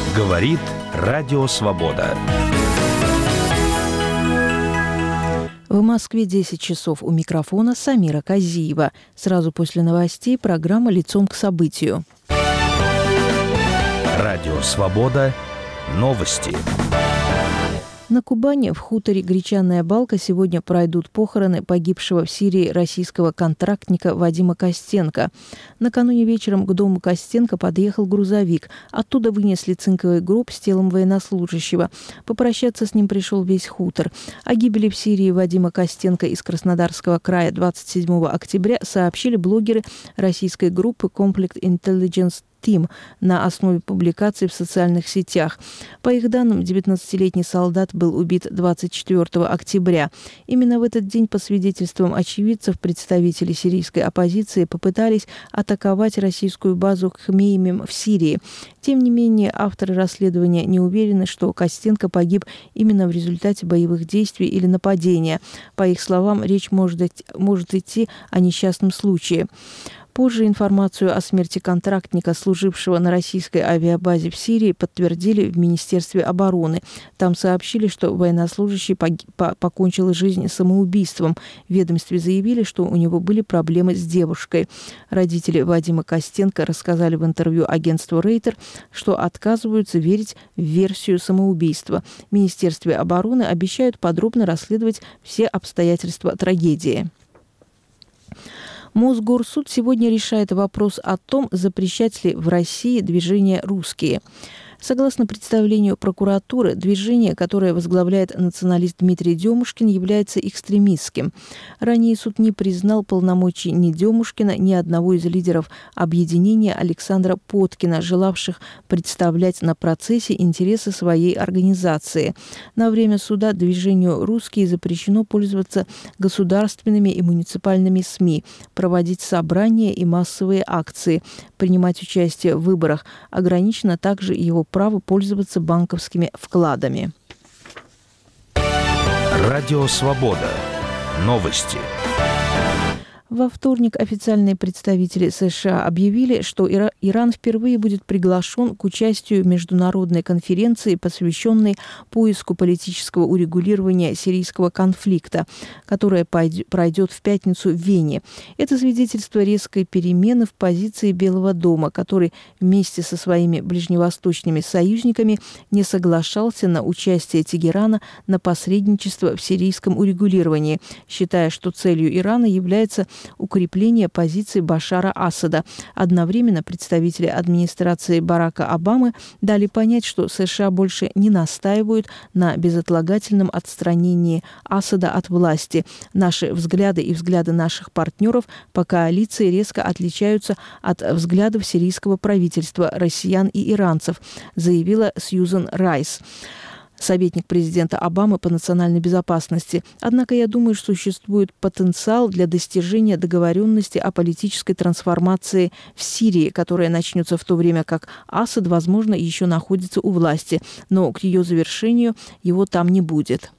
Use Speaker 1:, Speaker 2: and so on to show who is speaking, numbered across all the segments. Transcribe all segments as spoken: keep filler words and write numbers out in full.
Speaker 1: Говорит Радио Свобода.
Speaker 2: В Москве десять часов, у микрофона Самира Казиева. Сразу после новостей программа «Лицом к событию».
Speaker 1: Радио Свобода. Новости.
Speaker 2: На Кубани в хуторе Гречанная Балка сегодня пройдут похороны погибшего в Сирии российского контрактника Вадима Костенко. Накануне вечером к дому Костенко подъехал грузовик. Оттуда вынесли цинковый гроб с телом военнослужащего. Попрощаться с ним пришел весь хутор. О гибели в Сирии Вадима Костенко из Краснодарского края двадцать седьмого октября сообщили блогеры российской группы Conflict Intelligence Team на основе публикаций в социальных сетях. По их данным, девятнадцатилетний солдат был убит двадцать четвёртого октября. Именно в этот день, по свидетельствам очевидцев, представители сирийской оппозиции попытались атаковать российскую базу Хмеймим в Сирии. Тем не менее, авторы расследования не уверены, что Костенко погиб именно в результате боевых действий или нападения. По их словам, речь может, может идти о несчастном случае. Позже информацию о смерти контрактника, служившего на российской авиабазе в Сирии, подтвердили в Министерстве обороны. Там сообщили, что военнослужащий погиб, по, покончил жизнь самоубийством. В ведомстве заявили, что у него были проблемы с девушкой. Родители Вадима Костенко рассказали в интервью агентству Рейтер, что отказываются верить в версию самоубийства. В Министерстве обороны обещают подробно расследовать все обстоятельства трагедии. Мосгорсуд сегодня решает вопрос о том, запрещать ли в России движение «Русские». Согласно представлению прокуратуры, движение, которое возглавляет националист Дмитрий Демушкин, является экстремистским. Ранее суд не признал полномочий ни Демушкина, ни одного из лидеров объединения Александра Поткина, желавших представлять на процессе интересы своей организации. На время суда движению «Русские» запрещено пользоваться государственными и муниципальными СМИ, проводить собрания и массовые акции, принимать участие в выборах. Ограничено также его право пользоваться банковскими вкладами.
Speaker 1: Радио Свобода. Новости.
Speaker 2: Во вторник официальные представители США объявили, что Ира- Иран впервые будет приглашен к участию в международной конференции, посвященной поиску политического урегулирования сирийского конфликта, которая пойд- пройдет в пятницу в Вене. Это свидетельство резкой перемены в позиции Белого дома, который вместе со своими ближневосточными союзниками не соглашался на участие Тегерана на посредничество в сирийском урегулировании, считая, что целью Ирана является укрепление позиций Башара Асада. Одновременно представители администрации Барака Обамы дали понять, что США больше не настаивают на безотлагательном отстранении Асада от власти. Наши взгляды и взгляды наших партнеров по коалиции резко отличаются от взглядов сирийского правительства, россиян и иранцев, заявила Сьюзан Райс, советник президента Обамы по национальной безопасности. Однако я думаю, что существует потенциал для достижения договоренности о политической трансформации в Сирии, которая начнется в то время, как Асад, возможно, еще находится у власти, но к ее завершению его там не будет.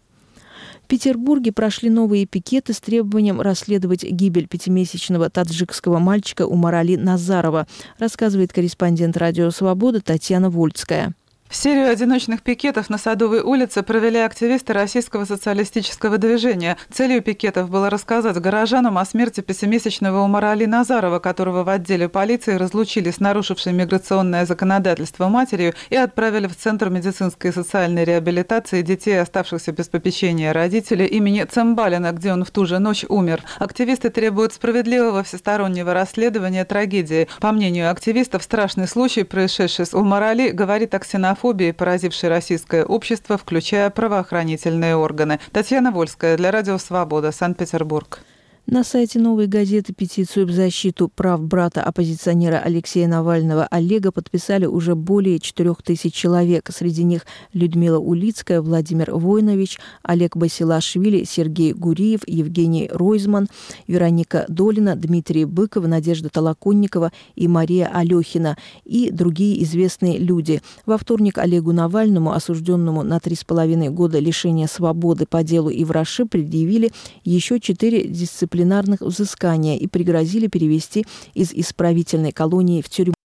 Speaker 2: В Петербурге прошли новые пикеты с требованием расследовать гибель пятимесячного таджикского мальчика Умарали Назарова, рассказывает корреспондент «Радио Свобода» Татьяна Вольская.
Speaker 3: Серию одиночных пикетов на Садовой улице провели активисты Российского социалистического движения. Целью пикетов было рассказать горожанам о смерти пятимесячного Умарали Назарова, которого в отделе полиции разлучили с нарушившей миграционное законодательство матерью и отправили в Центр медицинской и социальной реабилитации детей, оставшихся без попечения родителей имени Цымбалина, где он в ту же ночь умер. Активисты требуют справедливого всестороннего расследования трагедии. По мнению активистов, страшный случай, происшедший с Умарали, говорит о ксенофобии, поразившей российское общество, включая правоохранительные органы. Татьяна Вольская для Радио Свобода, Санкт-Петербург.
Speaker 2: На сайте «Новой газеты» петицию в защиту прав брата-оппозиционера Алексея Навального Олега подписали уже более четырех тысяч человек. Среди них Людмила Улицкая, Владимир Войнович, Олег Басилашвили, Сергей Гуриев, Евгений Ройзман, Вероника Долина, Дмитрий Быков, Надежда Толоконникова и Мария Алехина и другие известные люди. Во вторник Олегу Навальному, осужденному на три с половиной года лишения свободы по делу Ивраши, предъявили еще четыре дисциплинарных взыскания и пригрозили перевести из исправительной колонии в тюрьму.